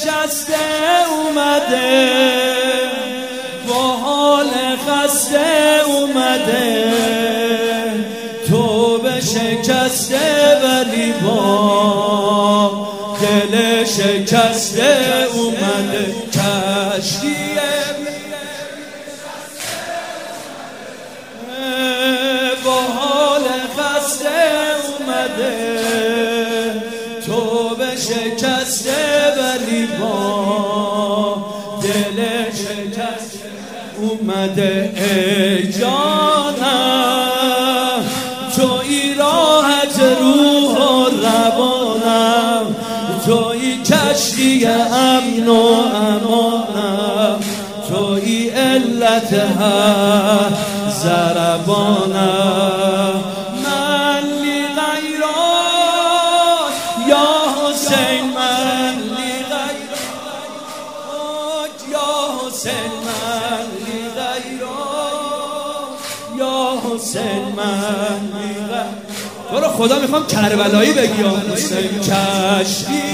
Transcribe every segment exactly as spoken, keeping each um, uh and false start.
نشسته اومده، با حال خسته اومده، تو به شکسته ولی با دل شکسته اومده. کشتی با حال خسته اومده، تو به شکسته ولی با دل شکسته اومده. ای جانم توی راحت روح و روانم، توی کشتی امن و امانم، توی علت هر ضربانم. من لی غیرات یا حسین، من لی غیرات یا حسین، من لی غیرات یا حسین، من لی غیرات. تو رو خدا میخوام کربلایی بگی یا حسین. کشتی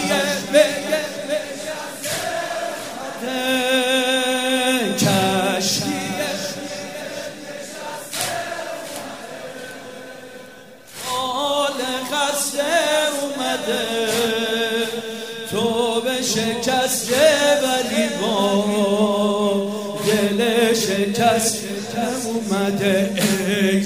تو به شکسته ولی با دل شکسته اومده. ای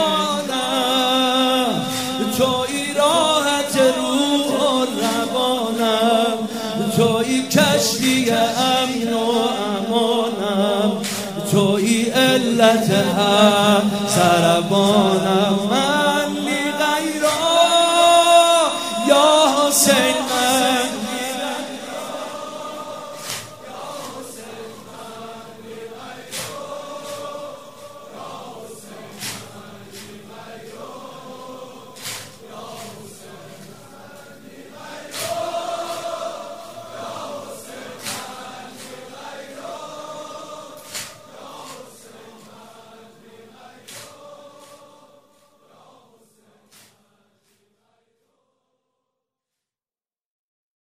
جانم توی راحت روح و روانم، توی کشتی امن و امانم، توی علت هم سربانم. من لی غیرات یا حسین،